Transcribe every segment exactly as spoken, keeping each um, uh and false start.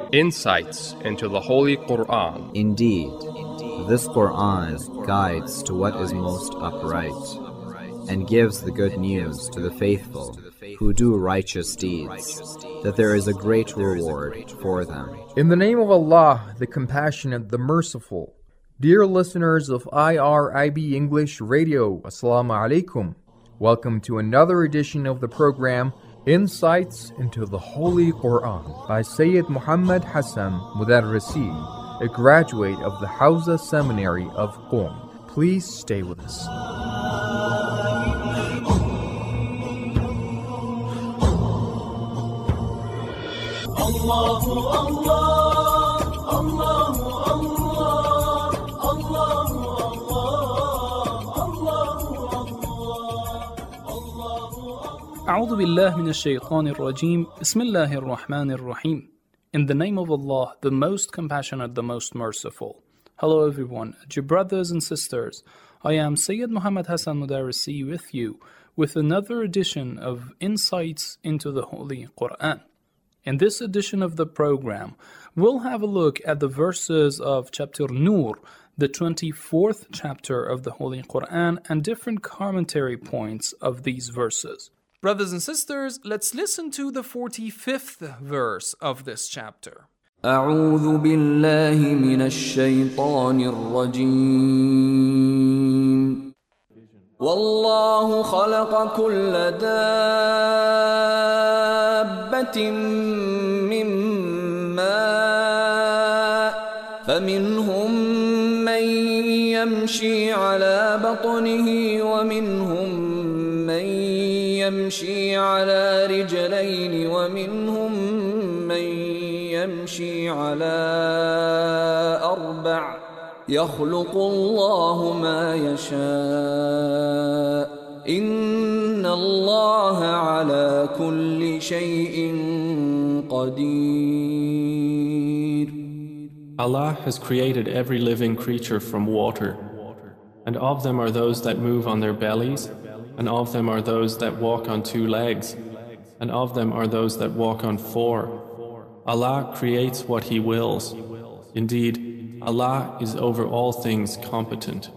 Insights into the Holy Quran. Indeed, this Quran is guides to what is most upright, and gives the good news to the faithful who do righteous deeds, that there is a great reward for them. In the name of Allah, the Compassionate, the Merciful. Dear listeners of I R I B English Radio, Assalamu alaikum. Welcome to another edition of the program, Insights into the Holy Quran, by Sayyid Muhammad Hassan Mudarrisi, a graduate of the Hawza Seminary of Qom. Please stay with us. Allahu Allah, Allahu Allah, Allahu أعوذ بالله من الشيطان الرجيم بسم الله الرحمن الرحيم. In the name of Allah, the most compassionate, the most merciful. Hello everyone, dear brothers and sisters. I am Sayyid Muhammad Hassan Mudarrisi with you with another edition of Insights into the Holy Quran. In this edition of the program, we'll have a look at the verses of chapter Nur, the twenty-fourth chapter of the Holy Quran, and different commentary points of these verses. Brothers and sisters, let's listen to the forty-fifth verse of this chapter. أعوذ بالله من الشيطان الرجيم والله خلق كل دابة من ماء فمنهم من يمشي على بطنه ومنهم من يمشي على رجلين ومنهم من يمشي على أربع يخلق الله ما يشاء إن الله على كل شيء قدير. Allah has created every living creature from water, and of them are those that move on their bellies, and of them are those that walk on two legs, and of them are those that walk on four. Allah creates what He wills. Indeed, Allah is over all things competent.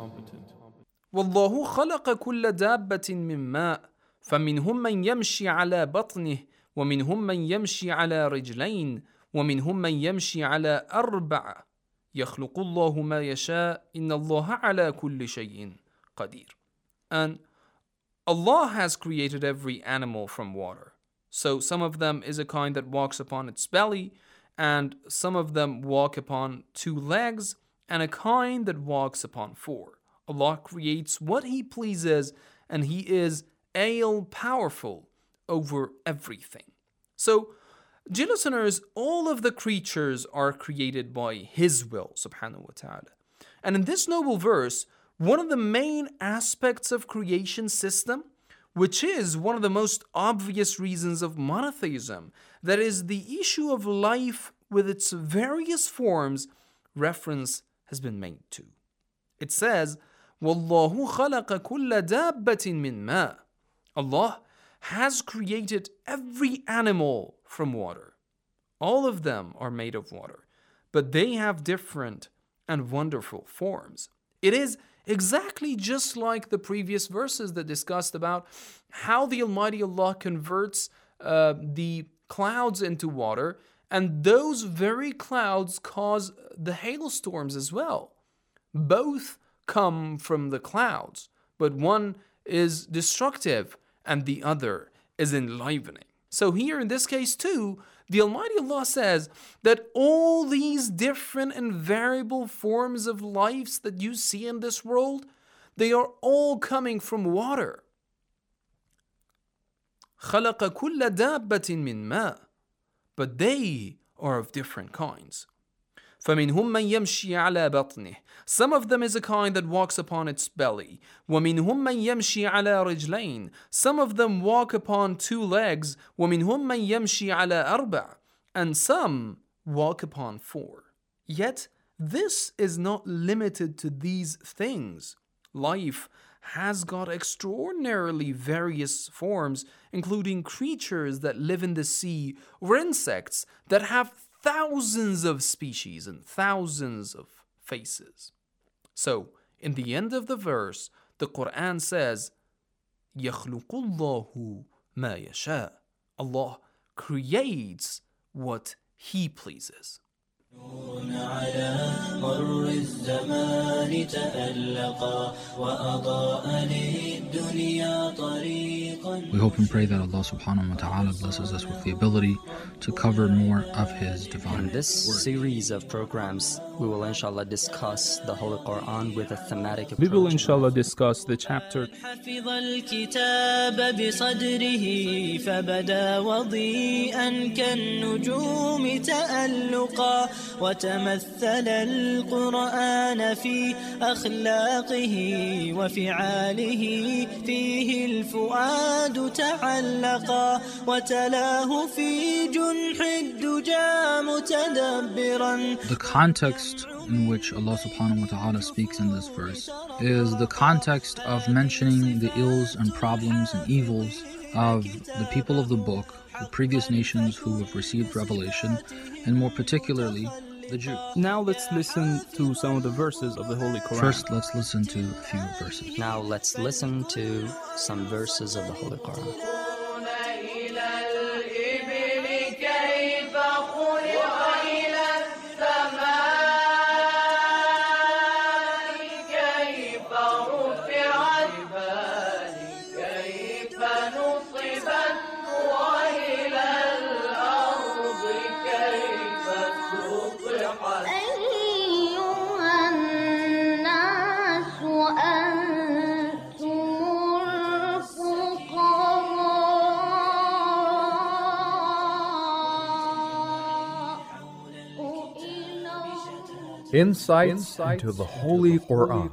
والله خلق كل دابة من ماء فمنهم من يمشي على بطنه ومنهم من يمشي على رجلين ومنهم من يمشي على أربع يخلق الله ما يشاء إن الله على كل شيء قدير. And Allah has created every animal from water. So some of them is a kind that walks upon its belly, and some of them walk upon two legs, and a kind that walks upon four. Allah creates what He pleases, and He is all-powerful over everything. So, dear listeners, all of the creatures are created by His will, subhanahu wa ta'ala. And in this noble verse, one of the main aspects of creation system, which is one of the most obvious reasons of monotheism, that is the issue of life with its various forms, reference has been made to. It says, وَاللَّهُ خَلَقَ كُلَّ دَابَّةٍ مِّن مَاءٍ. Allah has created every animal from water. All of them are made of water, but they have different and wonderful forms. It is exactly just like the previous verses that discussed about how the Almighty Allah converts uh, the clouds into water, and those very clouds cause the hailstorms as well. Both come from the clouds, but one is destructive and the other is enlivening. So here in this case too, the Almighty Allah says that all these different and variable forms of lives that you see in this world, they are all coming from water. خَلَقَ كُلَّ دَابَّةٍ مِّن مَاءٍ. But they are of different kinds. فَمِنْهُمْ مَنْ يَمْشِي عَلَى بَطْنِهِ. Some of them is a kind that walks upon its belly. وَمِنْهُمْ مَنْ يَمْشِي عَلَى رِجْلَيْنِ. Some of them walk upon two legs. وَمِنْهُمْ مَنْ يَمْشِي عَلَى أَرْبَعٍ. And some walk upon four. Yet, this is not limited to these things. Life has got extraordinarily various forms, including creatures that live in the sea or insects that have thousands of species and thousands of faces. So, in the end of the verse, the Quran says, يَخْلُقُ اللَّهُ مَا يَشَاءُ. Allah creates what He pleases. على مر الزمان تألقا وأضاء للدنيا طريقا. We hope and pray that Allah subhanahu wa ta'ala blesses us with the ability to cover more of His divine In this word. series of programs, we will inshallah discuss the Holy Quran with a thematic approach. We will inshallah discuss the chapter حفظ الكتاب بصدره فبدا وضيئا كالنجوم تألقا وتمثل القرآن في أخلاقه وفعاله فيه الفؤاد تعلقا وتلاه في جنح الدجى متدبرا. The context in which Allah subhanahu wa ta'ala speaks in this verse is the context of mentioning the ills and problems and evils of the people of the book, the previous nations who have received revelation, and more particularly the Jews. Now let's listen to some of the verses of the Holy Quran. First, let's listen to a few verses. Now let's listen to some verses of the Holy Quran. Insights into the Holy Quran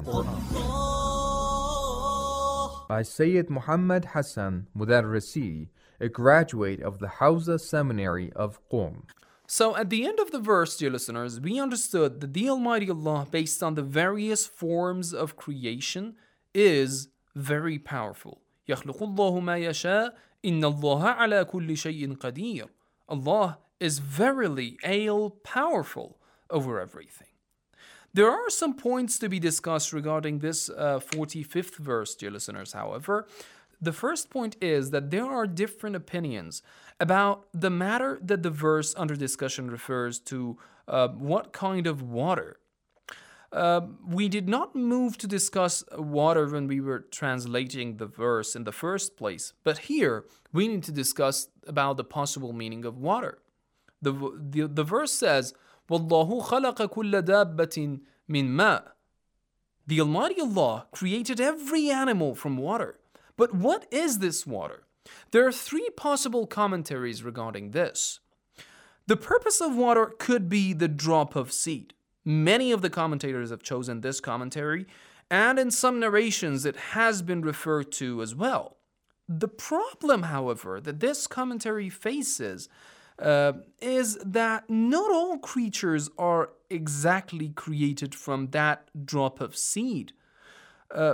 by Sayyid Muhammad Hassan Mudarrisi, a graduate of the Hawza Seminary of Qom. So at the end of the verse, dear listeners, we understood that the Almighty Allah, based on the various forms of creation, is very powerful. يَخْلُقُ اللَّهُ مَا يَشَاءُ إِنَّ اللَّهَ عَلَى كُلِّ شَيْءٍ قَدِيرٌ. Allah is verily all-powerful over everything. There are some points to be discussed regarding this uh, forty-fifth verse, dear listeners, however. The first point is that there are different opinions about the matter that the verse under discussion refers to, uh, what kind of water. Uh, we did not move to discuss water when we were translating the verse in the first place, but here we need to discuss about the possible meaning of water. The, the, the verse says, وَاللَّهُ خَلَقَ كُلَّ دَابَّةٍ مِّن مَاءٍ. The Almighty Allah created every animal from water. But what is this water? There are three possible commentaries regarding this. The purpose of water could be the drop of seed. Many of the commentators have chosen this commentary, and in some narrations it has been referred to as well. The problem, however, that this commentary faces Uh, is that not all creatures are exactly created from that drop of seed. Uh,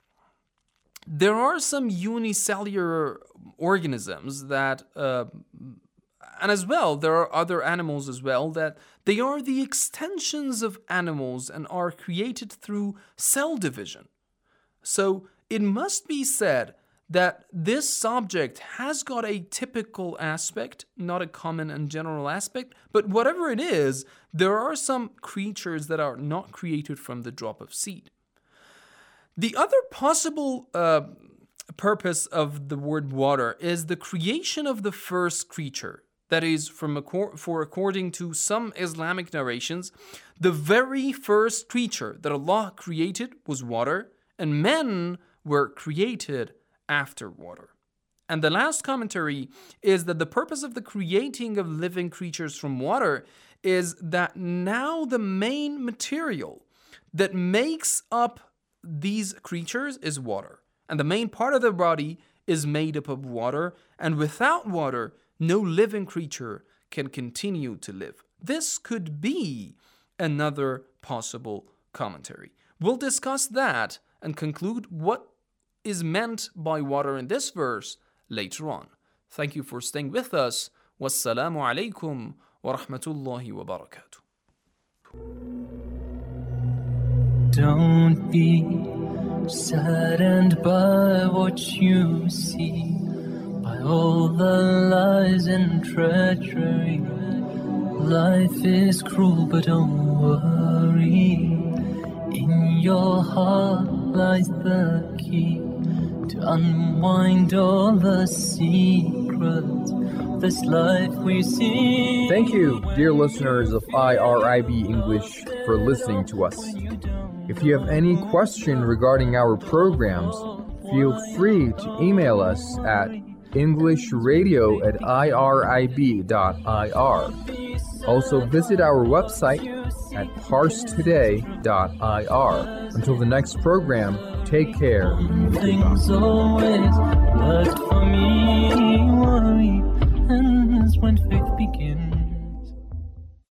there are some unicellular organisms that, uh, and as well, there are other animals as well, that they are the extensions of animals and are created through cell division. So it must be said that this subject has got a typical aspect, not a common and general aspect, but whatever it is, there are some creatures that are not created from the drop of seed. The other possible uh, purpose of the word water is the creation of the first creature. That is, from acor- for according to some Islamic narrations, the very first creature that Allah created was water, and men were created after water. And the last commentary is that the purpose of the creating of living creatures from water is that now the main material that makes up these creatures is water. And the main part of their body is made up of water, and without water, no living creature can continue to live. This could be another possible commentary. We'll discuss that and conclude what is meant by water in this verse later on. Thank you for staying with us. Wassalamu alaikum ورحمة الله وبركاته. Don't be saddened by what you see, by all the lies and treachery. Life is cruel, but don't worry. In your heart lies the key to unwind all the secrets of this life we see. Thank you, dear listeners of I R I B English, for listening to us. If you have any question regarding our programs, feel free to email us at englishradio at irib dot I R. Also visit our website at parse today dot I R. Until the next program, take care. Things always worked for me. Worry ends when faith begins.